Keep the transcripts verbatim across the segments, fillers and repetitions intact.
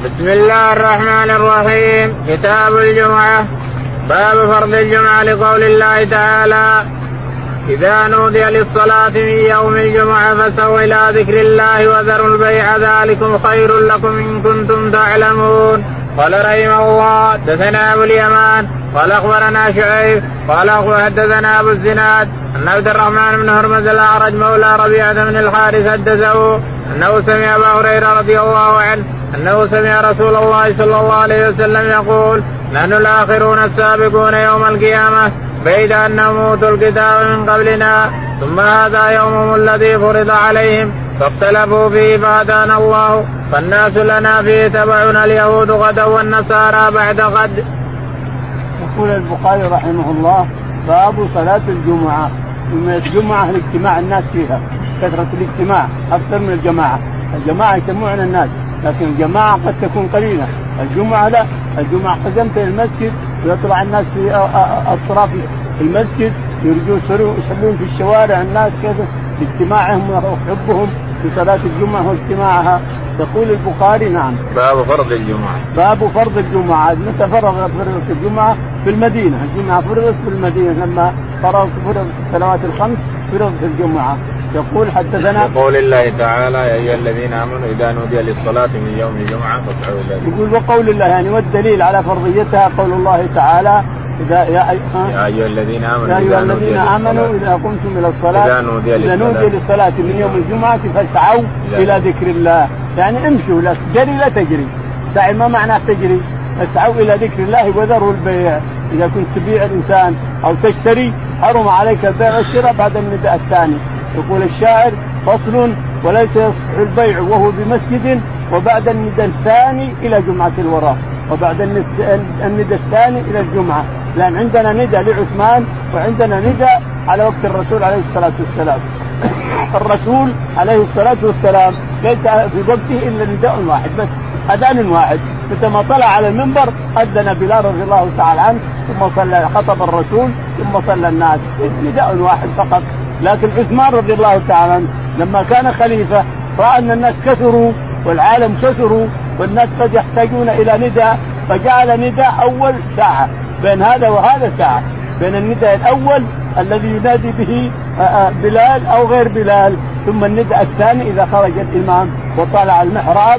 بسم الله الرحمن الرحيم. كتاب الجمعة. باب فرض الجمعة لقول الله تعالى إذا نودي للصلاة من يوم الجمعة فسووا إلى ذكر الله وذروا البيع ذلكم خير لكم إن كنتم تعلمون. قال رحمه الله حدثنا أبو اليمان قال أخبرنا شعيب قال حدثنا أبو الزناد أن عبد الرحمن بن هرمز الأعرج مولى ربيعة بن الحارث حدثه أنه سمع أبا هريرة رضي الله عنه أنه سمع رسول الله صلى الله عليه وسلم يقول نحن الآخرون السابقون يوم القيامة بيد أنهم أوتوا الكتاب من قبلنا ثم هذا يومهم الذي فرض عليهم فاختلفوا فيه فهدانا الله فالناس لنا فيه تبعنا اليهود غدا والنصارى بعد غد. يقول البخاري رحمه الله باب صلاة الجمعة. من الجمعة الاجتماع الناس فيها كثرة الاجتماع أكثر من الجماعة. الجماعة يجتمعون الناس لكن الجماعة قد تكون قليلة. الجمعة لا، الجمعة قدمت المسجد ويطلع الناس في أطراف المسجد يرجون يصلون في الشوارع الناس كذا باجتماعهم وحبهم بصلاة الجمعة واجتماعها. يقول البخاري نعم باب فرض الجمعة. باب فرض الجمعة. متى فرض فرضت الجمعة؟ في المدينة. الجمعة فرضت في المدينة لما فرض فرض الصلوات الخمس فرضت الجمعة. يقول حدثنا بقول الله تعالى يا أيها الذين آمنوا إذا نودي للصلاة من يوم الجمعة فاسعوا إلى ذكر الله. يقول وقول الله يعني والدليل على فرضيتها قول الله تعالى إذا يا, يا أيها الذين آمنوا يا أيها الذين آمنوا إذا قمتم إلى الصلاة إذا نودي إذا نودي للصلاة من يوم الجمعة فاسعوا إلى ذكر الله. يعني امشوا لا تجري لا تجري. سعي ما معناه تجري. اسعوا إلى ذكر الله وذروا البيع. إذا كنت تبيع الإنسان أو تشتري حرم عليك البيع والشراء بعد النداء الثاني. يقول الشاعر فصل وليس يصح البيع وهو بمسجد وبعد النداء الثاني إلى جمعة الوراء وبعد النداء الثاني إلى الجمعة. لأن عندنا نداء لعثمان وعندنا نداء على وقت الرسول عليه الصلاة والسلام. الرسول عليه الصلاة والسلام ليس في وقته إلا نداء واحد بس أذان واحد. فلما طلع على المنبر أذن بلال رضي الله تعالى عنه ثم صلى خطب الرسول ثم صلى الناس نداء واحد فقط. لكن عثمان رضي الله تعالى عنه لما كان خليفة رأى أن الناس كثروا والعالم كثروا والناس قد يحتاجون إلى نداء فجعل نداء أول ساعة بين هذا وهذا ساعة بين النداء الأول الذي ينادي به بلال أو غير بلال ثم النداء الثاني إذا خرج الإمام وطلع المحراب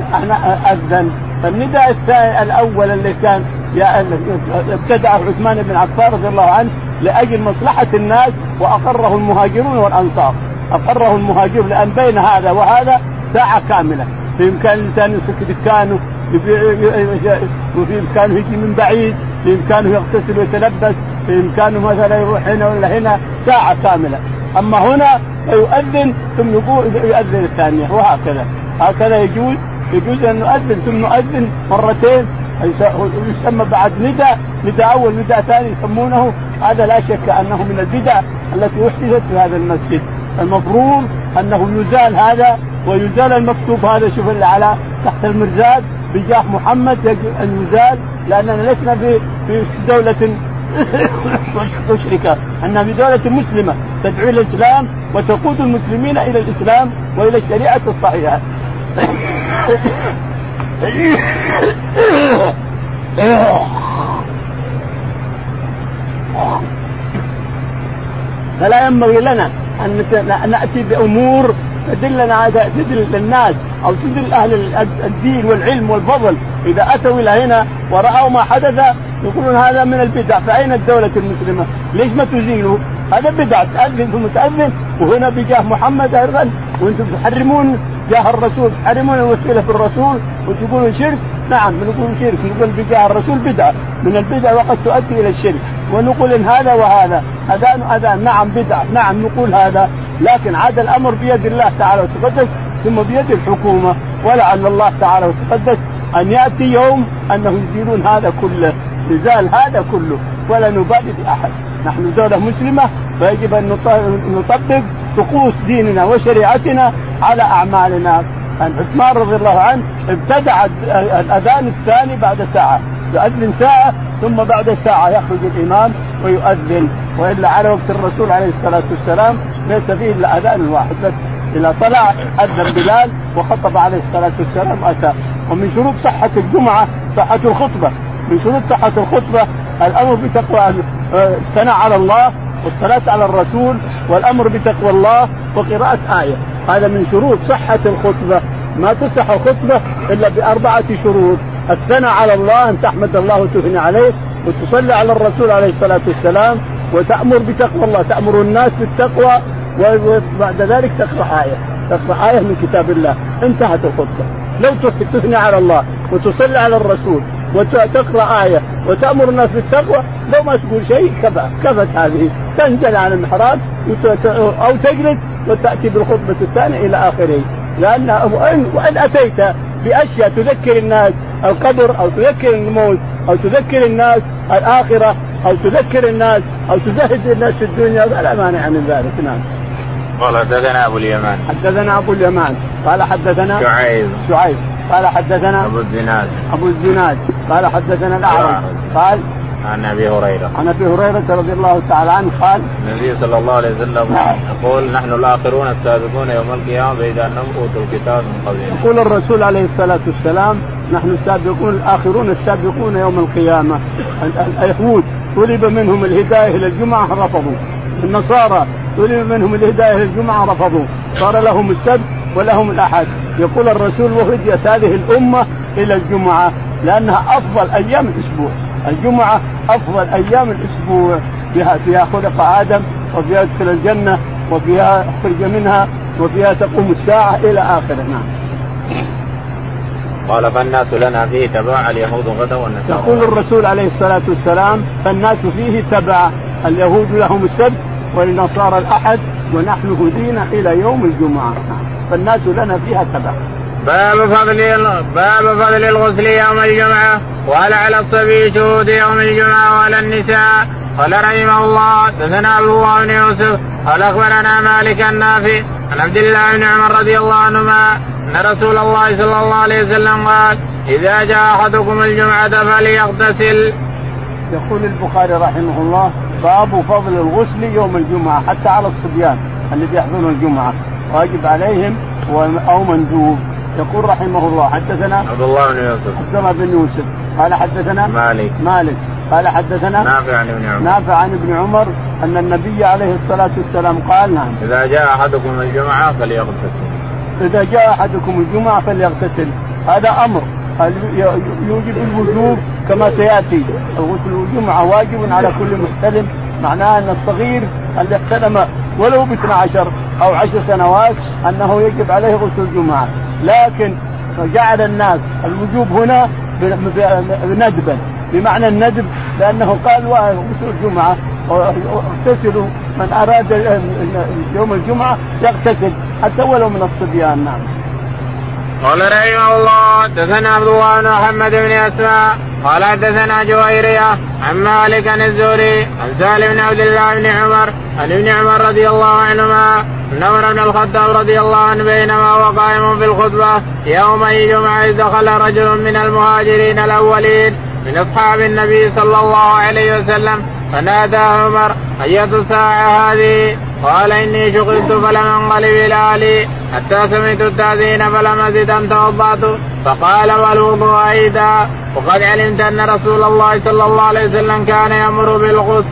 أذن. فالنداء الثاني الأول اللي كان ابتدعه عثمان بن عفان رضي الله عنه لأجل مصلحة الناس وأقره المهاجرون والأنصار. أقره المهاجر لأن بين هذا وهذا ساعة كاملة. في إمكان الإنسان يسكت دكانه وفي إمكانه يجي من بعيد في إمكانه يغتسل ويتلبس في إمكانه مثلا يروح هنا ولا هنا ساعة كاملة. أما هنا يؤذن ثم يؤذن الثانية وهكذا. هكذا يجوز يجوز أن نؤذن ثم نؤذن مرتين يسمى بعد نداء نداء أول نداء ثاني يسمونه. هذا لا شك أنه من البدع التي أحدثت في هذا المسجد. المفروض أنه يزال هذا ويزال المكتوب هذا. شوف اللي على تحت المرزاد بجاه محمد يجب أن يزال لأننا لسنا في في دولة مشركة أنها في دولة مسلمة تدعو إلى الإسلام وتقود المسلمين إلى الإسلام وإلى الشريعة الصحيحة. فلا ينبغي لنا أن نأتي بأمور تدلنا تدل للناس أو تدل أهل الدين والعلم والفضل إذا أتوا إلى هنا ورأوا ما حدث يقولون هذا من البدع. فأين الدولة المسلمة؟ ليش ما تزيلوا؟ هذا بدع تأذن ثم تأذن وهنا بجاه محمد أيضا وأنتم تحرمون جاه الرسول تحرمون الوسيلة في الرسول وتقولون شرك. نعم نقول شرك نقول بجاه الرسول بدعة من البدع وقد تؤدي إلى الشرك ونقول إن هذا وهذا أذان أذان نعم بدعة نعم نقول هذا. لكن عاد الأمر بيد الله تعالى وتقدس ثم بيد الحكومة ولعل الله تعالى وتقدس أن يأتي يوم أنه يزيلون هذا كله يزال هذا كله ولا نبالي بأحد. نحن دولة مسلمة فيجب أن نطبق طقوس ديننا وشريعتنا على أعمالنا. أن عثمان رضي الله عنه ابتدع الأذان الثاني بعد ساعة يؤذن ساعة ثم بعد ساعة يخرج الإمام ويؤذن. وإلا على وقت الرسول عليه الصلاة والسلام ليس فيه إلا أذان واحد بس إلى طلع أذن بلال وخطب عليه الصلاة والسلام أتى. ومن شروط صحة الجمعة صحة الخطبة، من شروط صحة الخطبة الأمر بتقوى الثناء على الله والصلاة على الرسول والأمر بتقوى الله وقراءة آية. هذا من شروط صحة الخطبة. ما تصح الخطبة إلا بأربعة شروط: الثناء على الله، أن تحمد الله وتثني عليه، وتصلي على الرسول عليه الصلاة والسلام، وتأمر بتقوى الله، تأمر الناس بالتقوى، وبعد ذلك تقرأ آية، تقرأ آية من كتاب الله، انتهت الخطبة. لو تثني على الله وتصلي على الرسول وتقرأ آية وتأمر الناس بالتقوى، لو ما تقول شيء كفى، كفت هذه. تنزل عن المحراب أو تجلس وتأتي بالخطبة الثانية إلى آخره. لأن وإن أتيت بأشياء تذكر الناس القبر أو تذكر الموت أو تذكر الناس الآخرة أو تذكر الناس أو تزهد الناس في الدنيا فلا مانع من ذلك. نعم. قال حدثنا أبو اليمان حدثنا أبو اليمان قال حدثنا شعيب شعيب قال حدثنا أبو الزناد أبو الزناد قال حدثنا الأعرج قال عن أبي هريرة عن أبي هريرة رضي الله تعالى عنه قال النبي صلى الله عليه وسلم يقول: نحن الآخرون السابقون يوم القيامة بإذا أنهم أوتوا الكتاب من قبلنا. يقول الرسول عليه الصلاة والسلام: نحن السابقون الآخرون السابقون يوم القيامة. اليهود طلب منهم الهداية إلى الجمعة رفضوا، النصارى طلب منهم الهداية إلى الجمعة رفضوا، صار لهم السبت ولهم الأحد. يقول الرسول: وهديت هذه الأمة إلى الجمعة لأنها أفضل أيام الأسبوع. الجمعة أفضل أيام الأسبوع، فيها, فيها خلق آدم، وفيها يدخل الجنة، وفيها خرج منها، وفيها تقوم الساعة إلى آخره. نعم. قال: فالناس لنا فيه تبع، اليهود غدا والنصارى. يقول الرسول عليه الصلاة والسلام: فالناس فيه تبع، اليهود لهم السبت والنصارى الأحد، ونحن هدينا إلى يوم الجمعة، فالناس لنا فيها تبع. باب فضل باب فضل الغسل يوم الجمعة، وهل على الصبي شهود يوم الجمعة وعلى النساء. قال رحمه الله: دثنا عبد الله بن يوسف قال أخبرنا مالك النافع عن عبد الله بن عمر رضي الله عنهما أن رسول الله صلى الله عليه وسلم قال: إذا جاء أحدكم الجمعة فليغتسل. يقول البخاري رحمه الله: باب فضل الغسل يوم الجمعة حتى على الصبيان الذي يحضرون الجمعة، واجب عليهم أو مندوب. يقول رحمه الله: حدثنا عبد الله بن يوسف عبد الله بن يوسف قال حدثنا مالك مالك قال حدثنا نافع عن ابن عمر نافع عن ابن عمر أن النبي عليه الصلاة والسلام قال: نعم، إذا جاء أحدكم الجمعة فليغتسل. إذا جاء أحدكم الجمعة فليغتسل، هذا أمر يوجب الوجوب كما سيأتي. الغسل الجمعة واجب على كل محتلم، معناه أن الصغير اللي احتلم ولو باثنى عشر أو عشر سنوات أنه يجب عليه غسل الجمعة. لكن جعل الناس الوجوب هنا ندبا، بمعنى الندب، لأنه قال: غسل الجمعة اغتسلوا، من أراد يوم الجمعة يغتسل حتى ولو من الصبيان. نعم. قال رحمه الله: دثنا عبد الله بن محمد بن أسماء قال حدثنا جويرية عن مالك عن الزهري عن سالم بن عبد الله بن عمر عن ابن عمر رضي الله عنهما أن عمر بن الخطاب رضي الله عنه بينما هو قائم في الخطبة يوم الجمعة إذ دخل رجل من المهاجرين الأولين من أصحاب النبي صلى الله عليه وسلم فنادى عمر: أية الساعة هذه؟ قال: إني شغلت فلم انقلب إلى أهلي حتى سمعت التأذين فلم أزد أن توضأت. فقال: والوضوء أيضا؟ وقد علمت أن رسول الله صلى الله عليه وسلم كان يأمر بالغسل.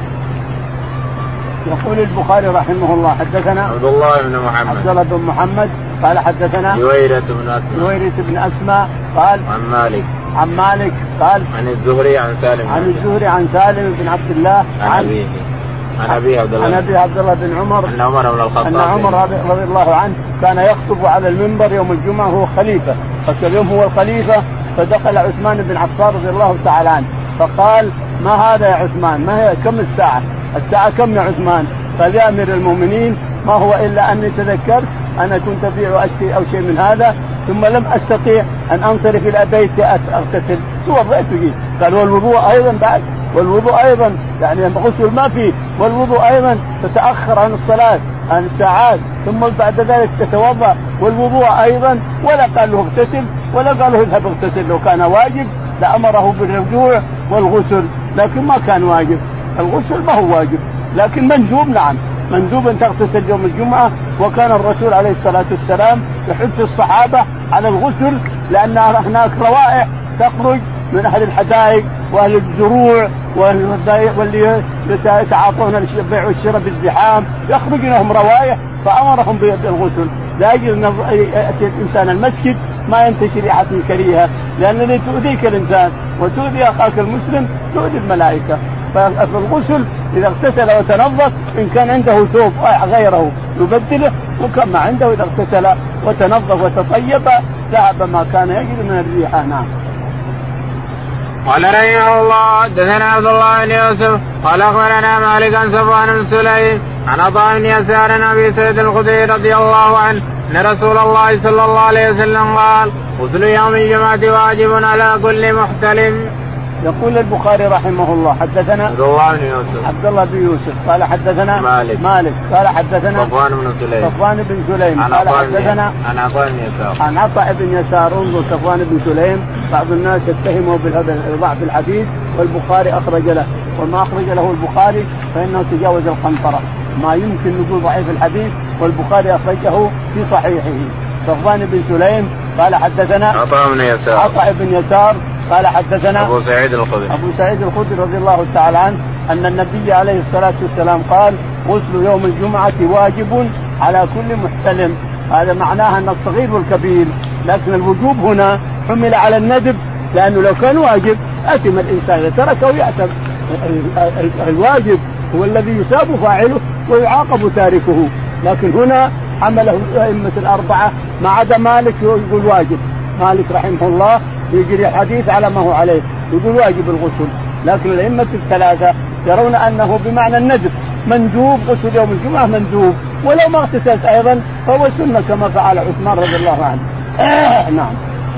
يقول البخاري رحمه الله: حدثنا عبد الله بن محمد عبد الله بن محمد قال حدثنا جويرة بن أسماء جويرة بن أسماء قال عن مالك عن مالك قال عن الزهري عن سالم عن الزهري عن سالم بن عبد الله عن أبيه عن أبي عبد الله عن أبي عبد الله بن عمر أن عمر بن الخطاب أن عمر رضي الله عنه كان يخطب على المنبر يوم الجمعة، هو خليفة، فاليوم هو الخليفة. فدخل عثمان بن عفان رضي الله تعالى عنه فقال: ما هذا يا عثمان؟ ما هي كم الساعة؟ الساعة كم يا عثمان؟ قال: يا أمير المؤمنين، ما هو إلا أني تذكرت أنا كنت أبيع أشتري أو شيء من هذا ثم لم أستطيع أن أنصرف إلى بيتي أغتسل توضأت فيه. قال: والوضوء أيضا بعد؟ والوضوء أيضا يعني غسل ما فيه، والوضوء أيضا تتأخر عن الصلاة عن الساعات ثم بعد ذلك تتوضأ، والوضوء أيضا؟ ولا قال له اغتسل ولا قال له اذهب اغتسل. لو كان واجب لأمره بالرجوع والغسل، لكن ما كان واجب. الغسل ما هو واجب لكن مندوب، نعم، مندوب أن تغتسل يوم الجمعة. وكان الرسول عليه الصلاة والسلام يحث الصحابة على الغسل لأن هناك روائح تخرج من أهل الحدائق وأهل الزروع واللي يتعاطون البيع والشراء بالزحام يخرج لهم روائح فأمرهم بالغسل لأجل أن يأتي الإنسان المسجد ما ينتشر ريحة كريهة لأنني تؤذيك الإنسان وتؤذي أخاك المسلم تؤذي الملائكة. فالغسل إذا اغتسل وتنظف إن كان عنده ثوب غيره يبدله وكان ما عنده إذا اغتسل وتنظف وتطيب ذهب ما كان يجد من الريحة. نعم. قال رحمه الله حدثنا عبد الله بن يوسف قال اخبرنا مالك عن صفوان بن سليم عن عطاء بن يسار عن ابي سعيد الخدري رضي الله عنه ان رسول الله صلى الله عليه وسلم قال غسل يوم الجمعة واجب على كل محتلم. يقول البخاري رحمه الله حدثنا عبد الله بن يوسف عبد الله بن يوسف قال حدثنا مالك مالك قال حدثنا صفوان بن سليم صفوان بن سليم قال حدثنا عن عطاء بن يسار عن عطاء بن يسار. انظر صفوان بن سليم بعض الناس يتهمه بضعف الحديث والبخاري اخرج له وما اخرج له البخاري فانه تجاوز القنطرة ما يمكن نقول ضعيف الحديث والبخاري اخرجه في صحيحه. صفوان بن سليم قال حدثنا عطاء بن يسار عطاء بن يسار قال حدثنا أبو سعيد الخدري أبو سعيد الخدري رضي الله تعالى عنه أن النبي عليه الصلاة والسلام قال غسل يوم الجمعة واجب على كل محتلم. هذا معناها أن الصغير والكبير لكن الوجوب هنا حمل على الندب لأنه لو كان واجب أثم الإنسان إذا تركه يأثم. الواجب هو الذي يثاب فاعله ويعاقب تاركه لكن هنا حمله الأئمة الأربعة ما عدا مالك يقول واجب. مالك رحمه الله يجري الحديث على ما هو عليه يقول واجب الغسل لكن الأئمة الثلاثة يرون أنه بمعنى الندب مندوب غسل يوم الجمعة مندوب ولو ما اغتسلت أيضا فهو سنة كما فعل عثمان رضي الله عنه. آه نعم.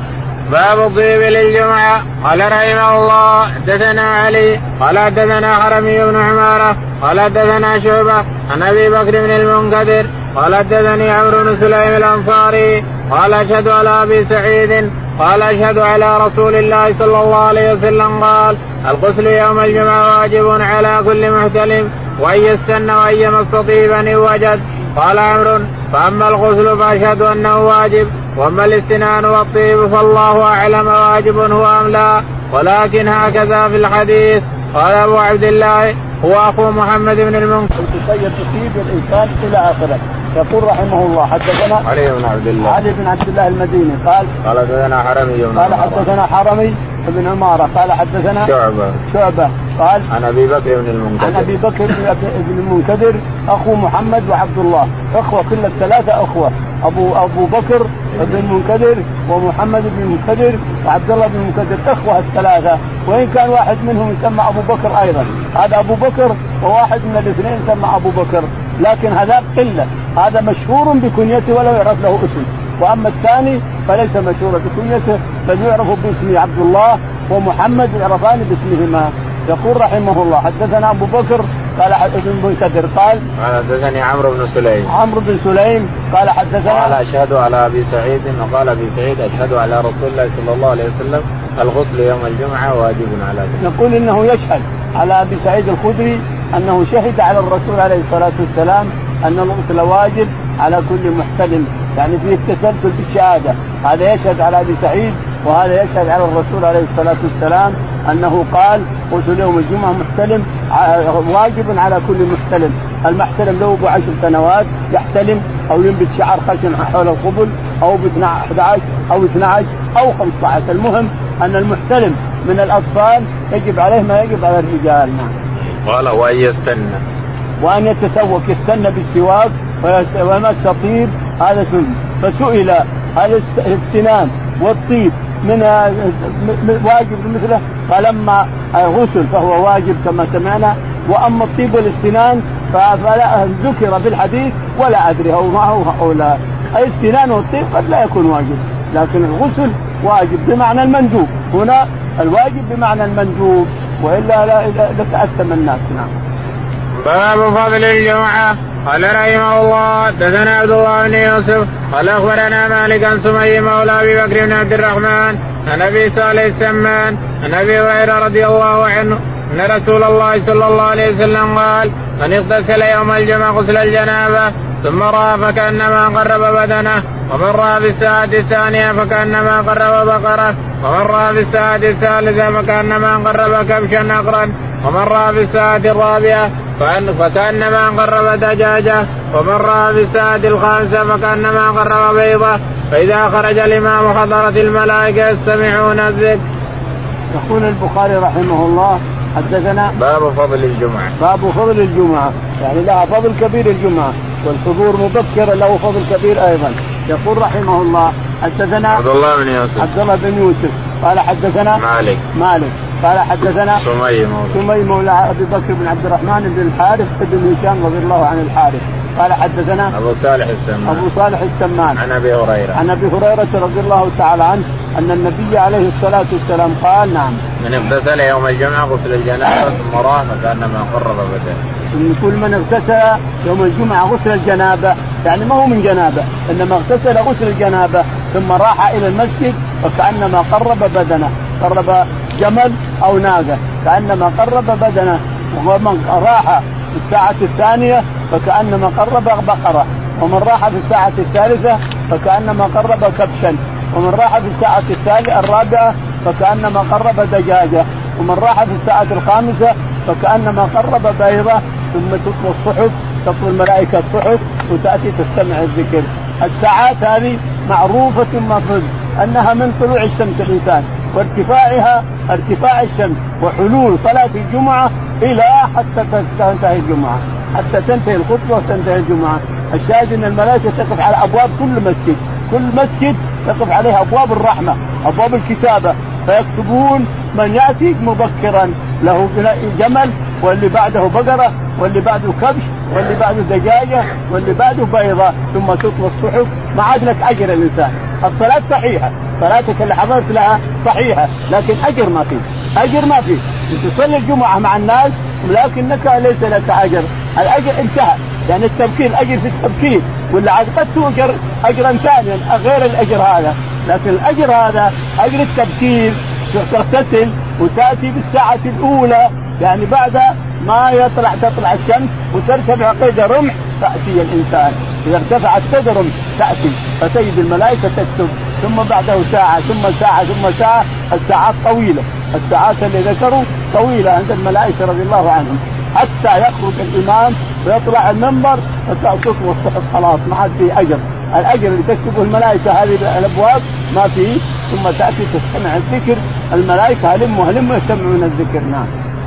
باب الطيب للجمعة. قال رحمه الله حدثنا علي قال حدثنا حرمي بن عمارة قال حدثنا شعبة عن أبي بكر بن المنكدر قال حدثني عمرو بن سليم الأنصاري قال أشهد على أبي سعيد قال أشهد على رسول الله صلى الله عليه وسلم قال الغسل يوم الجمعة واجب على كل محتلم وأن يستن وأن يمس طيبا إن وجد. قال عمرو فأما الغسل فأشهد أنه واجب وأما الاستنان والطيب فالله أعلم واجب هو أم لا ولكن هكذا في الحديث. قال أبو عبد الله هو أخو محمد بن المنكدر تصيب الإنسان إلى آخره. يقول رحمه الله حدثنا علي بن عبد الله علي بن عبد الله المديني قال قال حدثنا حرمي قال حدثنا حرمي بن عمارة قال حدثنا شعبة شعبة قال عن أبي بكر بن المنكدر عن أبي بكر بن المنكدر أخو محمد وعبد الله أخوة كل الثلاثة أخوة أبو أبو بكر بن المنكدر ومحمد بن المنكدر وعبد الله بن المنكدر أخوة الثلاثة وإن كان واحد منهم يسمى أبو بكر أيضا. هذا أبو بكر وواحد من الاثنين يسمى أبو بكر لكن هذا قلة. هذا مشهور بكنيته ولا يعرف له اسم وأما الثاني فليس مشهورا بكنيته بل يعرف باسمه عبد الله ومحمد يعرفان باسمهما. يقول رحمه الله حدثنا أبو بكر قال ابن المنكدر قال حدثني عمرو بن سليم عمرو بن سليم قال حدثنا قال أشهد على أبي سعيد وقال أبي سعيد أشهد على رسول الله صلى الله عليه وسلم الغسل يوم الجمعة واجب على كل. يقول إنه يشهد على أبي سعيد الخدري أنه شهد على الرسول عليه الصلاة والسلام أن الغسل واجب على كل محتلم يعني فيه التسلسل بالشهادة. هذا يشهد على أبي سعيد وهذا يشهد على الرسول عليه الصلاة والسلام أنه قال غسل يوم الجمعة محتلم واجب على كل محتلم. المحتلم له بعشر سنوات يحتلم أو ينبت شعر خشن حول القبل أو بأحد عشر أو اثني عشر أو خمسة عشر. المهم أن المحتلم من الأطفال يجب عليه ما يجب على الرجال. قال وأن يستنى وأن يتسوق يستنى بالسواك ويمس طيب هذا سنة. فسئل هذا السنان والطيب من واجب مثله فلما غسل فهو واجب كما سمعنا وأما الطيب والاستنان فلا ذكر في الحديث ولا أدري هو معه أو لا. أي السنان والطيب قد لا يكون واجب لكن الغسل واجب بمعنى المندوب. هنا الواجب بمعنى المندوب وإلا لا لتأثم الناس. نعم. باب فضل الجمعة. قال رحمه الله حدثنا عبد الله بن يوسف قال أخبرنا مالك عن سمي مولى أبي بكر بن عبد الرحمن عن أبي صالح السمان عن أبي هريرة رضي الله عنه أن رسول الله صلى الله عليه وسلم قال من اغتسل يوم الجمعة غسل الجنابة ثم رأى فكأنما قرب بدنه ومن رأى في الساعة الثانية فكأنما قرب بقرة ومن رأى في الساعة الثالثة فكأنما قرب كبشا أقرا ومن رأى في الساعة الرابعة فكأنما قرب دجاجة ومن رأى في الساعة الخامسة فكأنما قرب بيضة فإذا خرج الإمام حضرت الملائكة يستمعون الذكر. يقول البخاري رحمه الله حدثنا باب فضل الجمعة. باب فضل الجمعة يعني لها فضل كبير الجمعة والحضور مبكر له فضل كبير أيضا. يقول رحمه الله حدثنا عبد الله بن يوسف عبد الله بن يوسف قال حدثنا مالك مالك قال حدثنا سمي مولى سمي مولى أبي بكر بن عبد الرحمن بن الحارث بن هشام رضي الله عن الحارث قال حدثنا أبو صالح السمان أبو صالح السمان عن أبي هريرة عن أبي هريرة رضي الله تعالى عنه أن النبي عليه الصلاة والسلام قال نعم من اغتسل يوم الجمعة غسل الجنابة ثم رأى فكأنما قرب بدنه. كل من اغتسل يوم الجمعة غسل الجنابة يعني ما هو من جنابة إنما اغتسل غسل الجنابة ثم راح إلى المسجد فكأنما قرب بدنه قرب جمل أو ناقة كأنما قرب بدنه. ومن راح في الساعة الثانية فكأنما قرب بقرة ومن راح في الساعة الثالثة فكأنما قرب كبشا ومن راح في الساعة الثالثة الرابعة فكأنما قرب دجاجة ومن راح في الساعة الخامسة فكأنما قرب بيضة. ثم تطوى الصحف تطوى الملائكة الصحف وتأتي تستمع الذكر. الساعات هذه معروفة مفروض أنها من طلوع الشمس الإنسان وارتفاعها ارتفاع الشمس وحلول صلاة الجمعة إلى حتى تنتهي الجمعة حتى تنتهي الخطبة وتنتهي الجمعة. الشاهد أن الملائكة تقف على أبواب كل مسجد كل مسجد تقف عليها أبواب الرحمة أبواب الكتابة فيكتبون من يأتي مبكرا له جمل واللي بعده بقرة واللي بعده كبش واللي بعده دجاجة واللي بعده بيضة. ثم تطوى الصحف ما عاد لك أجر الإنسان. الصلاة صحيحة صلاتك اللي حضرت لها صحيحة لكن أجر ما فيه أجر ما فيه. تصلي الجمعة مع الناس ولكنك ليس لك أجر. الأجر انتهى يعني التبكير الأجر في التبكير واللي عاد قد تؤجر أجرا ثانيا غير الأجر هذا. لكن الأجر هذا أجر التبكير تغتسل وتأتي بالساعة الأولى يعني بعد ما يطلع تطلع الشمس وترتفع قيد رمح تأتي الإنسان إذا ارتفعت قيد رمح تأتي فتجد الملائكة تكتب ثم بعده ساعة ثم ساعة ثم ساعة. الساعات طويلة الساعات اللي ذكروا طويلة عند الملائكة رضي الله عنهم حتى يخرج الإمام ويطلع المنبر فتأتي والصحف خلاص ما عاد فيه أجر. الأجر اللي تكتبه الملائكة هذه الأبواب ما فيه. ثم تأتي تستمع الذكر الملائكة هلم وهلم يستمعون الذكر. نعم.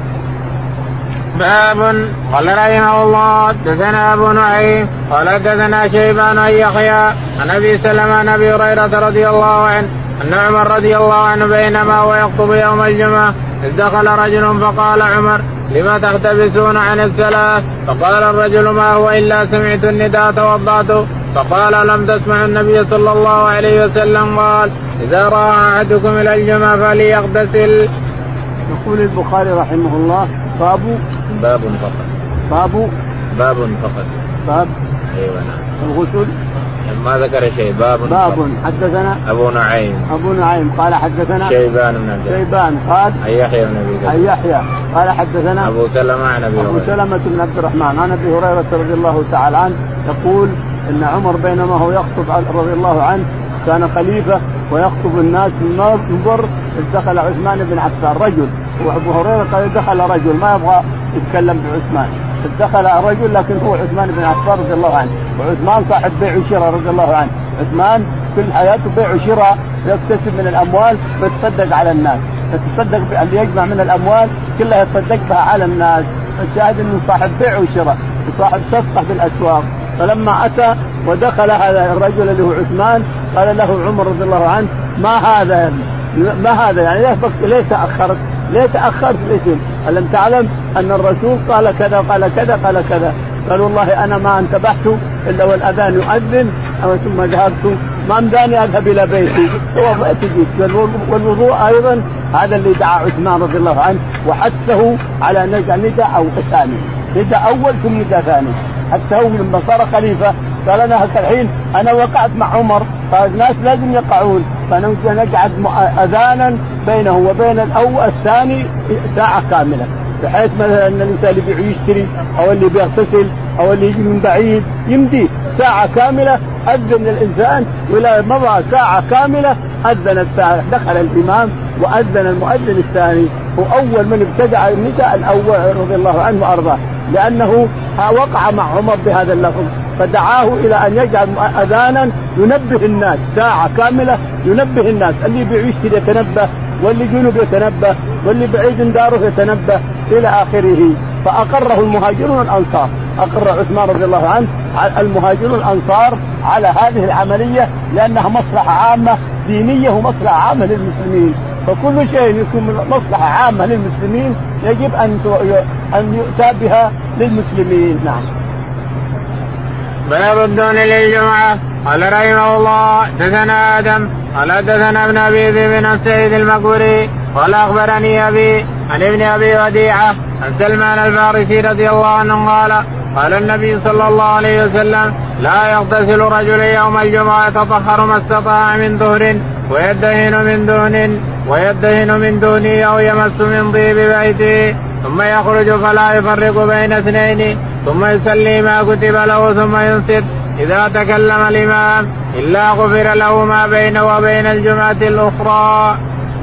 باب قال رحمه الله حدثنا أبو نعيم قال حدثنا شيبان عن يحيى عن أبي سلمة عن أبي هريرة رضي الله عنه أن عمر رضي الله عنه بينما هو يخطب يوم الجمعة إذ دخل رجل فقال عمر لما تختبسون عن الصلاة؟ فقال الرجل ما هو إلا سمعت النداء توضأت. فقال لم تسمع النبي صلى الله عليه وسلم قال إذا رأى أحدكم إلى الجمعة فليغتسل. يقول البخاري رحمه الله باب باب فقط باب باب فقط باب أيوة نعم الغسل ما ذكر شيء. باب باب حدثنا أبو نعيم أبو نعيم قال حدثنا شيبان بن عبد شيبان قال أي يحيى بن أبي أي يحيى قال حدثنا أبو سلمة عن أبي أبو سلمة بن عبد الرحمن عن أبي هريرة رضي الله تعالى عنه يقول إن عمر بينما هو يخطب رضي الله عنه كان خليفة ويخطب الناس من منبر دخل عثمان بن عفان رجل. وأبو هريرة قال دخل رجل ما يبغى يتكلم بعثمان دخل رجل لكن هو عثمان بن عفان رضي الله عنه. وعثمان صاحب بيع وشراء رضي الله عنه. عثمان كل حياته بيع وشراء يكتسب من الأموال ويتصدق على الناس يتصدق اللي يجمع من الأموال كلها يتصدق بها على الناس. الشاهد أنه صاحب بيع وشراء وصاحب صفقة في الأسواق. فلما أتى ودخل هذا الرجل اللي هو عثمان قال له عمر رضي الله عنه ما هذا يعني ما هذا يعني ليه ليه تأخرت ليه تأخرت الاسم؟ ألم تعلم أن الرسول قال كذا قال كذا قال كذا؟ قال والله أنا ما انتبهت إلا والأذان يؤذن ثم ذهبت ما مداني أذهب إلى بيتي توضأت جيت. والوضوء أيضا هذا اللي دعا عثمان رضي الله عنه وحثه على ندى ندى أو ثاني ندى أول ثم ندى ثاني حتى هو لما صار خليفة قال أنا الحين أنا وقعت مع عمر فالناس لازم يقعون فنقعد أذانا بينه وبين الأول الثاني ساعة كاملة بحيث مثلا ان الانسان اللي بيبيع ويشتري او اللي بيغتسل او اللي يجي من بعيد يمدي ساعه كامله اذن الانسان، ولا مضى ساعه كامله اذن الساعه، دخل الامام واذن المؤذن الثاني. واول من ابتدع النداء الاول رضي الله عنه وارضاه، لانه وقع مع عمر بهذا اللفظ فدعاه الى ان يجعل اذانا ينبه الناس ساعه كامله، ينبه الناس اللي يبيع ويشتري يتنبه، واللي جنوب يتنبه، واللي بعيد من داره يتنبه الى اخره. فاقره المهاجرون والانصار، اقر عثمان رضي الله عنه المهاجرون والانصار على هذه العمليه لانها مصلحه عامه دينيه ومصلحه عامه للمسلمين. فكل شيء يكون مصلحه عامه للمسلمين يجب ان ان يؤتى بها للمسلمين. نعم. باب الدهن للجمعة. قال رحمه الله حدثنا آدم قال حدثنا ابن أبي ذئب بن سعيد المقبري قال أخبرني أبي عن ابن أبي وديعة عن سلمان الفارسي رضي الله عنه قال قال النبي صلى الله عليه وسلم لا يغتسل رجل يوم الجمعة يتطهر ما استطاع من ظهر ويدهن من دهن ويدهن من دهنه أو يمس من طيب بيته ثم يخرج فلا يفرق بين اثنين ثم يصلي ما كتب له ثم ينصت إذا تكلم الإمام إلا غفر له ما بينه وبين الجمعة الأخرى.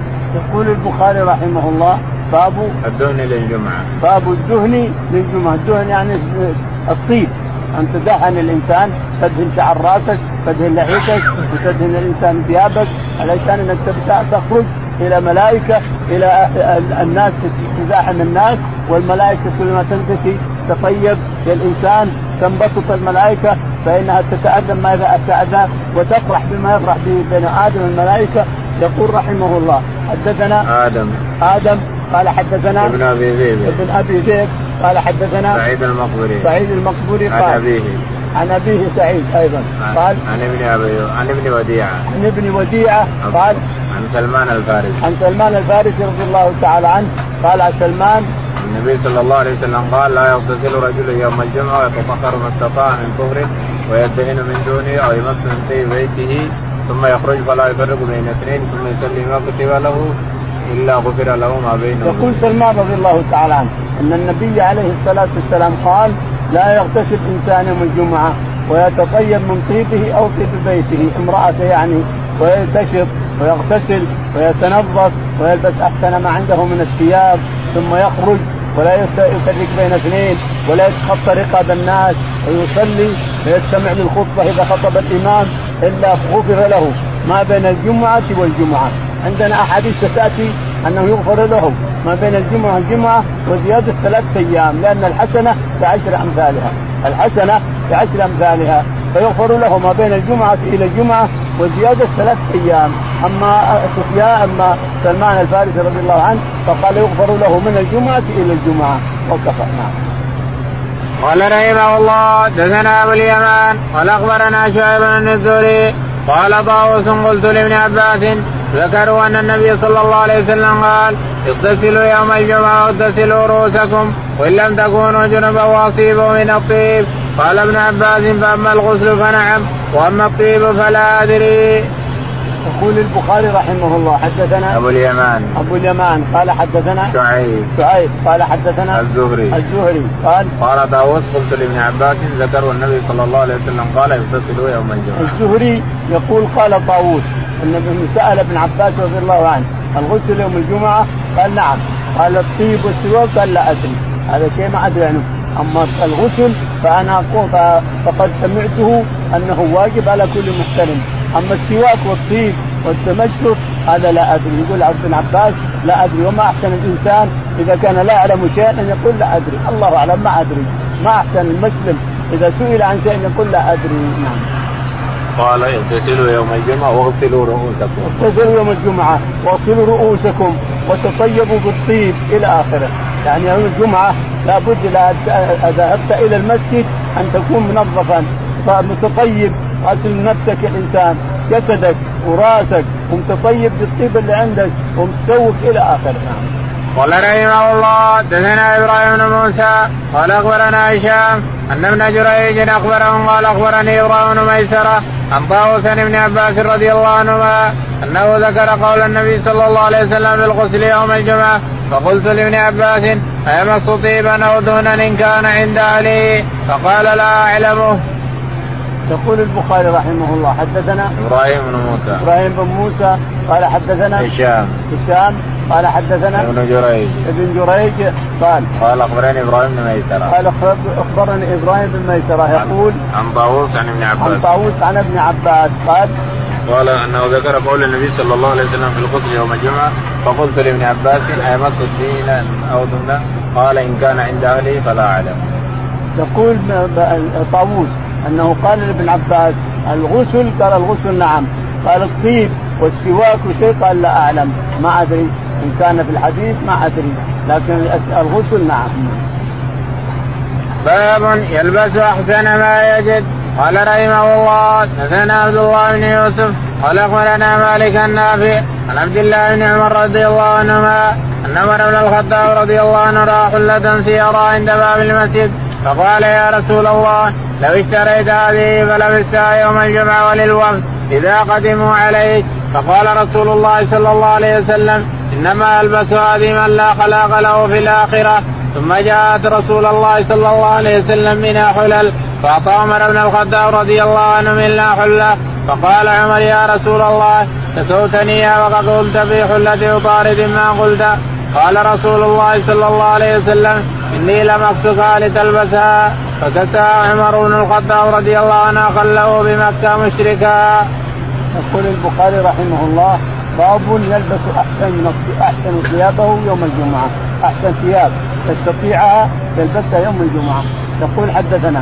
يقول البخاري رحمه الله باب الدهن للجمعة. باب الدهن للجمعة. الدهن يعني الطيب، أن تدهن الإنسان، تدهن شعر راسك، تدهن لحيتك، وتدهن الإنسان ثيابك علشان أنك تخرج إلى ملائكة إلى الناس، تزاحم الناس والملائكة كلما تنتهي تطيب للإنسان تنبسط الملائكة فإنها تتأذى ما يتأذى وتفرح بما يفرح به بين آدم والملائكة. يقول رحمه الله حدثنا آدم آدم قال حدثنا ابن أبي ذئب ابن أبي ذئب قال حدثنا سعيد المقبري سعيد المقبري عن أبيه عن أبيه سعيد أيضا قال عن ابن أبي عن ابن وديعة عن ابن وديعة قال عن سلمان الفارسي عن سلمان الفارسي رضي الله تعالى عنه قال عن سلمان النبي صلى الله عليه وسلم قال لا يغتسل رجل يوم الجمعة ويتطهر ما استطاع من طهر ويدهن من دونه أو يمس من طيب بيته ثم يخرج فلا يفرق بين اثنين ثم يصلي ما كتب له إلا غفر له ما بينه. يقول سلمان رضي الله تعالى عنه أن النبي عليه الصلاة والسلام قال لا يغتسل إنسان يوم الجمعة ويتطيب من طيبه أو طيب بيته امرأته يعني، وينتشط ويغتسل ويتنظف ويلبس أحسن ما عنده من الثياب ثم يخرج ولا يفرق بين اثنين ولا يتخطى رقاب الناس ويصلي ويستمع للخطبة إذا خطب الإمام إلا غفر له ما بين الجمعة والجمعة. عندنا أحاديث تأتي أنه يغفر له ما بين الجمعة والجمعة وزيادة ثلاثة أيام لأن الحسنة بعشر أمثالها، الحسنة بعشر أمثالها فيغفر له ما بين الجمعة إلى الجمعة وزيادة ثلاث أيام. أما سفيان أما سلمان الفارسي رضي الله عنه فقال يغفر له من الجمعة إلى الجمعة وكفى. قال رحمه الله دثنا أبو اليمان قال أخبرنا شعيب بن الزهري قال طاووس قلت لابن عباس ذكروا أن النبي صلى الله عليه وسلم قال اغتسلوا يوم الجمعة واغتسلوا رؤوسكم وإن لم تكونوا جنبا واصيبوا من الطيب. قال ابن عباس فأما الغسل فنعم وأما الطيب فلا أدري. يقول البخاري رحمه الله حدثنا أبو اليمان أبو اليمان قال حدثنا شعيب شعيب قال حدثنا الزهري الزهري قال قال طاووس قلت لابن عباس ذكروا النبي صلى الله عليه وسلم قال يغتسلوا يوم الجمعة. الزهري يقول قال طاووس النبي سأل ابن عباس رضي الله عنه الغسل يوم الجمعة قال نعم، قال الطيب والسواك قال لا أدري، هذا شيء ما أدري عنه. أما الغسل فأنا أقول فقد سمعته أنه واجب على كل محترم، أما السواك والطيب والتمشط هذا لا أدري. يقول عبد بن عباس لا أدري، وما أحسن الإنسان إذا كان لا يعلم شيئا أن يقول لا أدري، الله أعلم ما أدري. ما أحسن المسلم إذا سئل عن شيء يقول لا أدري. نعم. قال اغتسلوا يوم الجمعة واغسلوا رؤوسكم اغتسلوا يوم الجمعة واغسلوا رؤوسكم وتطيبوا بالطيب إلى آخره. يعني يوم الجمعة لابد إذا ذهبت إلى المسجد أن تكون منظفا متطيب، غسل نفسك الإنسان جسدك وراسك ومتطيب بالطيب اللي عندك ومتسوق إلى آخره. قال رحمه الله دثنا إبراهيم بن موسى قال أخبرنا هشام أن ابن جريج أخبرهم قال أخبرني إبراهيم بن ميسرة عن طاووس عن ابن عباس رضي الله عنهما أنه ذكر قول النبي صلى الله عليه وسلم في الغسل يوم الجمعة فقلت لابن عباس أيمس طيبا أو دهنا إن كان عند أهله فقال لا أعلمه. يقول البخاري رحمه الله حدثنا إبراهيم بن موسى إبراهيم بن موسى قال حدثنا هشام هشام قال حدثنا ابن جريج ابن جريج قال قال أخبرني إبراهيم بن ميسرة قال أخبرني إبراهيم بن ميسرة يقول عن طاووس عن ابن عباس عن طاووس عن ابن عباس قال قال أنه ذكر قول النبي صلى الله عليه وسلم في الغسل يوم الجمعة فقلت لابن عباس أيمس الدين أو دهنا قال إن كان عند أهله فلا أعلم. يقول طاووس أنه قال لابن عباس الغسل قال الغسل نعم قال الطيب والسواك وشيء قال لا أعلم ما أدري إن كان في الحديث ما أدري لكن الغسل نعم. باب يلبس أحسن ما يجد. قال رحمه الله حدثنا عبد الله بن يوسف قال أخبرنا مالك النافع عن عبد الله بن عمر رضي الله عنهما أن عمر بن الخطاب رضي الله عنه رأى حلة سيارة عند باب المسجد فقال يا رسول الله لو اشتريت هذه فلبستها يوم الجمعة وللوفد إذا قدموا عليك. فقال رسول الله صلى الله عليه وسلم إنما يلبس هذه من لا خلاق له في الآخرة. ثم جاءت رسول الله صلى الله عليه وسلم منها حلل فأعطى عمر بن الخطاب رضي الله عنه منها حلة فقال عمر يا رسول الله كسوتنيها وقد قلت في حلة عطارد ما قلت. قال رسول الله صلى الله عليه وسلم إني لم أكسها لتلبسها فكساها عمر بن الخطاب رضي الله عنه خله بمكة مشركا. يقول البخاري رحمه الله باب يلبس أحسن أحسن ثيابه يوم الجمعة أحسن ثياب يستطيعها يلبسها يوم الجمعة. يقول حدثنا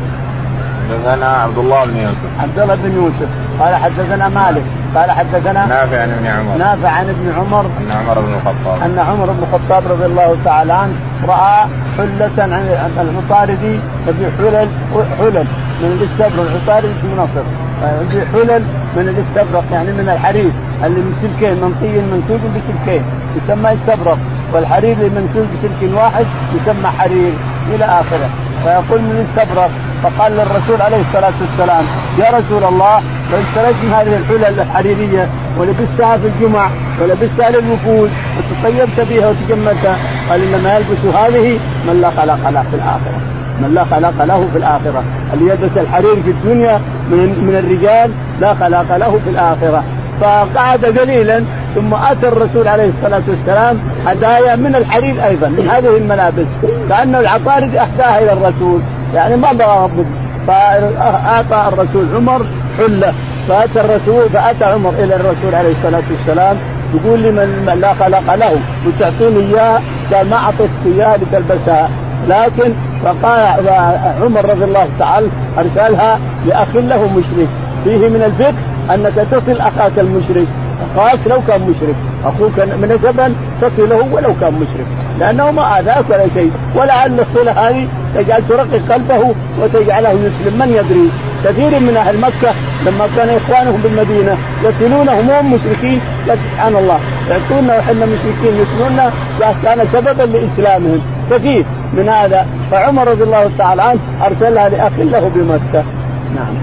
حدثنا عبد الله بن يوسف عبد الله بن يوسف قال حدثنا مالك قال حدثنا نافع عن ابن عمر نافع عن ابن عمر أن عمر بن الخطاب أن عمر بن الخطاب رضي الله تعالى عنه رأى حلة عن العطاردي يبيع حلل حلل من الاستبرق. العطاردي في مصر يبيع حلل من الاستبرق يعني من الحرير اللي من سلكين منطي منسوج بسلكين يسمى استبرق والحرير اللي منسوج بسلك واحد يسمى حرير إلى آخره. فيقول من استبرق فقال للرسول عليه الصلاة والسلام يا رسول الله لو اشتريت من هذه الحلل الحريرية ولبستها في الجمعة ولبستها للوفود وتطيبت بها وتجملتها قال إنما يلبس هذه من لا خلق له في الآخرة من لا خلق له في الآخرة. اللي يلبس الحرير في الدنيا من, من الرجال لا خلق له في الآخرة. فقعد قليلا ثم أتى الرسول عليه الصلاة والسلام هدايا من الحرير أيضا من هذه الملابس كأنه العطارد أهداها إلى الرسول يعني ما بغى ربه. فأعطى الرسول عمر حلة فأتى الرسول فأتى عمر إلى الرسول عليه الصلاة والسلام يقول لي من لا خلق له وتعطوني إياه قال ما أعطيت إياه لتلبسها. لكن فقال عمر رضي الله تعالى أرسلها لأخ له مشرك فيه من الفقه أنك تصل أخاك المشرك أخاك لو كان مشرك أخوك من الجبل تصله ولو كان مشرك لأنه ما آذاك ولا شيء ولعل الصلة هذه تجعل ترقق قلبه وتجعله يسلم. من يدري كثير من أهل مكة لما كان إخوانهم بالمدينة يصلونهم وهم مشركين سبحان الله يعطونا وحنا مشركين يصلوننا كان سببا لإسلامهم كثير من هذا. فعمر رضي الله تعالى عنه أرسلها لأخ له بمكة. نعم.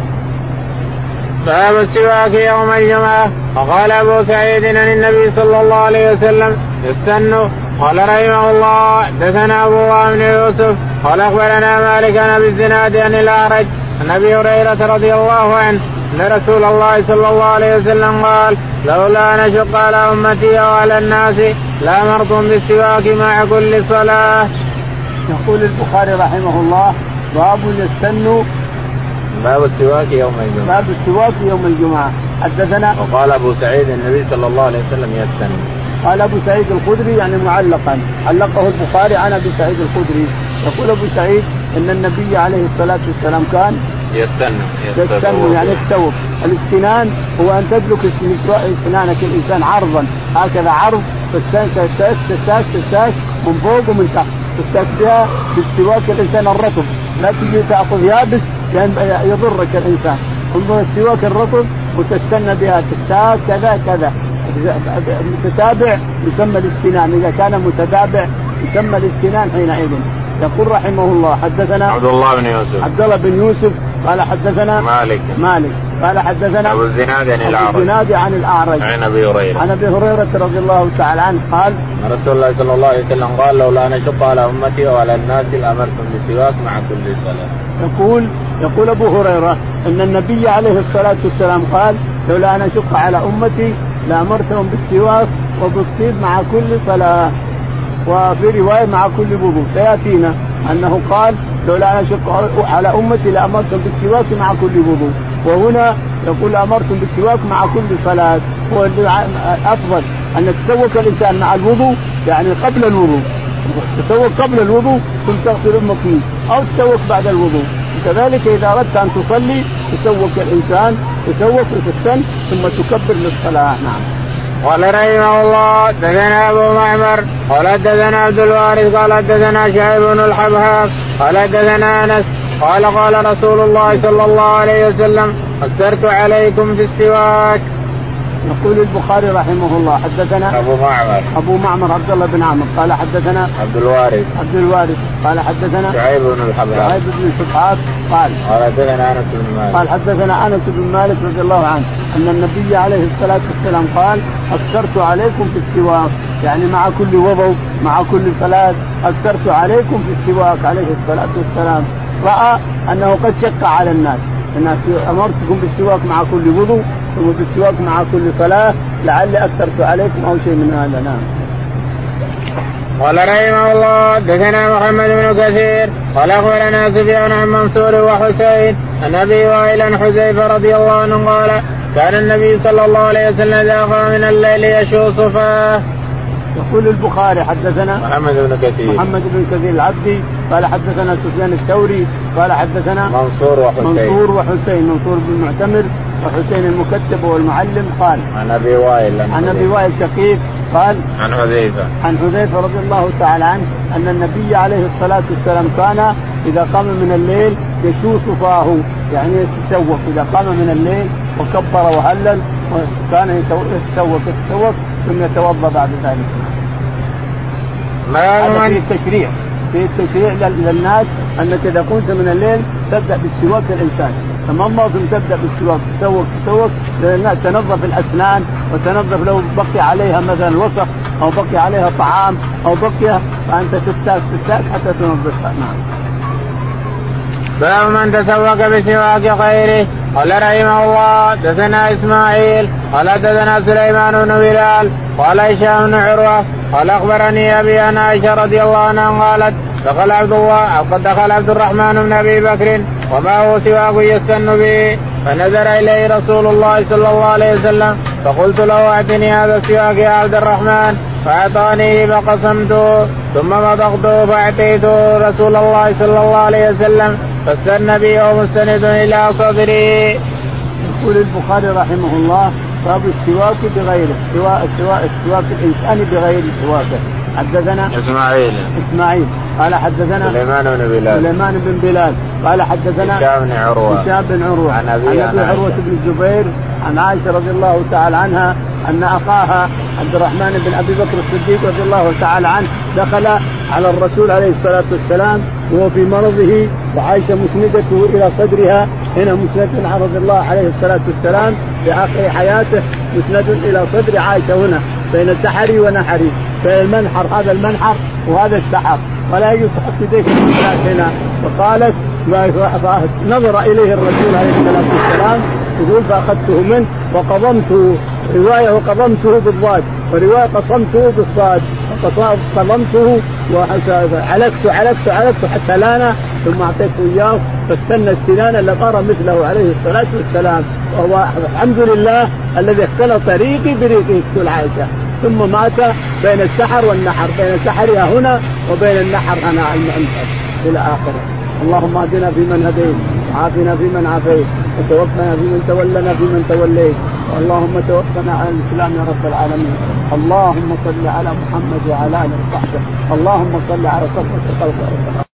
باب السواك يوم الجمعة. وقال أبو سعيد عن النبي صلى الله عليه وسلم يستن. قال رحمه الله حدثنا أبو الله بن يوسف قال أخبرنا مالك عن أبي الزناد عن الأعرج عن أبي هريرة رضي الله عنه أن رسول الله صلى الله عليه وسلم قال لولا أن أشق على أمتي وعلى الناس لأمرتهم بالسواك مع كل صلاة. يقول البخاري رحمه الله باب يستن باب السواك يوم الجمعة. باب السواك يوم الجمعة. حدثنا وقال أبو سعيد النبي صلى الله عليه وسلم يستن. قال أبو سعيد الخدري يعني معلقا علقه البخاري عن أبي سعيد الخدري. يقول أبو سعيد إن النبي عليه الصلاة والسلام كان يستن يستن يعني التوب. الاستنان هو أن تدلك اسنانك الإنسان عرضا هكذا عرض تستاك تستاك تستاك من فوق ومن تحت تستاك بها بالسواك الإنسان الرطب لا تجي تأخذ يابس لأن يضرك الإنسان. انظر السواك الرطب وتستنى بها تستاك كذا كذا متتابع يسمى الاستنان. إذا كان متتابع يسمى الاستنان حينئذ. يقول رحمه الله حدثنا عبد الله بن يوسف عبد الله بن يوسف قال حدثنا مالك مالك قال حدثنا أبو الزناد عن الأعرج الزناد عن الأعرج عن أبي هريرة عن أبي هريرة رضي الله تعالى عنه قال رسول الله صلى الله عليه وسلم قال لولا أن أشق على أمتي وعلى الناس لأمرتم بالسواك مع كل صلاة. يقول يقول أبو هريرة أن النبي عليه الصلاة والسلام قال لولا أن أشق على أمتي لأمرتهم بالسواك وبالطيب مع كل صلاة، وفي رواية مع كل وضوء. سيأتينا أنه قال لولا أن أشق على أمتي لأمرتهم بالسواك مع كل وضوء، وهنا يقول أمرتم بالسواك مع كل صلاة. هو الأفضل أن تسوك الإنسان مع الوضوء يعني قبل الوضوء، تسوك قبل الوضوء ثم تغسل أمك، أو تسوك بعد الوضوء. كذلك إذا أردت أن تصلي تسوك الإنسان تسوك وتستن ثم تكبر للصلاة. نعم. قال رحمه الله دثنا أبو معمر قال دثنا عبد الوارث قال دثنا شعيب بن الحبهاب قال دثنا أنس قال قال رسول الله صلى الله عليه وسلم أكثرت عليكم في السواك. يقول البخاري رحمه الله حدثنا أبو معمر أبو معمر عبد الله بن عمرو قال حدثنا عبد الوارث عبد الوارث قال حدثنا شعيب بن الحبهاب شعيب بن الحبهاب قال قال حدثنا أنس بن مالك قال حدثنا أنس بن مالك رضي الله عنه أن النبي عليه الصلاة والسلام قال أكثرت عليكم في السواك، يعني مع كل وضوء مع كل صلاة أكثرت عليكم في السواك عليه الصلاة والسلام. رأى أنه قد شق على الناس، الناس أمرتكم بالسواك مع كل وضوء ثم بالسواك مع كل صلاة، لعل أكثرت عليكم أو شيء من هذا. نعم. قال رحمه الله دثنا محمد بن كثير قال أخبرنا سفيان عن منصور وحسين عن أبي وائل عن حذيفة رضي الله عنه قال كان النبي صلى الله عليه وسلم إذا قام من الليل يشو صفاه. يقول البخاري حدثنا محمد بن كثير محمد بن كثير العبدي قال حدثنا سفيان الثوري قال حدثنا منصور وحسين منصور وحسين منصور بن معتمر وحسين المكتب والمعلم قال عن أبي وائل عن أبي وائل شقيق قال عن حذيفة عن حذيفة رضي الله تعالى عنه أن النبي عليه الصلاة والسلام كان إذا قام من الليل يشو صفاه، يعني يتسوق إذا قام من الليل وكبر وهلل وكان يتسوق يتسوق ثم يتوضأ بعد ذلك. هذا في التشريع في التشريع للناس أنك إذا قمت من الليل تبدأ بالسواك الإنسان، تمام ثم تبدأ بالسواك تسوق تسوق للناس تنظف الأسنان وتنظف لو بقي عليها مثلا وسخ أو بقي عليها طعام أو بقي فأنت تستاك تستاك حتى تنظفها. نعم. باب من تسوق بسواك غيره. قال رحمه الله دثنا إسماعيل قال دثنا سليمان بن بلال قال هشام بن عروة قال أخبرني أبي أن عائشة رضي الله عنها قالت دخل عبد الله أو قد دخل عبد الرحمن بن أبي بكر وما هو سواك يستن به، فنظر إليه رسول الله صلى الله عليه وسلم فقلت له أعطني هذا السواك يا عبد الرحمن، فأعطانيه فقسمته ثم مضغته فأعطيته رسول الله صلى الله عليه وسلم فاستن به ومستند إلى صدره. يقول البخاري رحمه الله باب السواك بغيره، سواء السواك السواك الإنسان بغير سواكه. حدثنا إسماعيل إسماعيل قال حدثنا سليمان بن بلال سليمان بن بلال قال حدثنا هشام بن عروة هشام بن عروة عن أبي عروة بن الزبير عن عائشة رضي الله تعالى عنها أن أخاها عبد الرحمن بن أبي بكر الصديق رضي الله تعالى عنه دخل على الرسول عليه الصلاة والسلام وهو في مرضه وعائشة مسندته إلى صدرها، هنا مسند رضي الله عليه الصلاة والسلام في آخر حياته مسند إلى صدر عائشة هنا بين سحري ونحري، بين المنحر هذا المنحر وهذا السحر، ولا يجوز تحط يديك هنا. فقالت نظر إليه الرسول عليه الصلاة والسلام يقول فأخذته منه وقضمته، رواية وقضمته بالضاد ورواية قصمته بالصاد، قضمته وعلقت علقت علقت حتى لانا ثم أعطيته إياه فاستنى السنان الذي أرى مثله عليه الصلاة والسلام، وهو الحمد لله الذي اختلط طريقي بريقه تقول عائشة، ثم مات بين السحر والنحر، بين سحرها هنا وبين النحر هنا المنحر إلى آخره. اللهم اهدنا فيمن هديت وعافنا فيمن عافيت وتوفنا فيمن تولنا فيمن توليت، اللهم توفنا على الإسلام يا رب العالمين. اللهم صل على محمد وعلى آله وصحبه، اللهم صل على صفوة الخلق.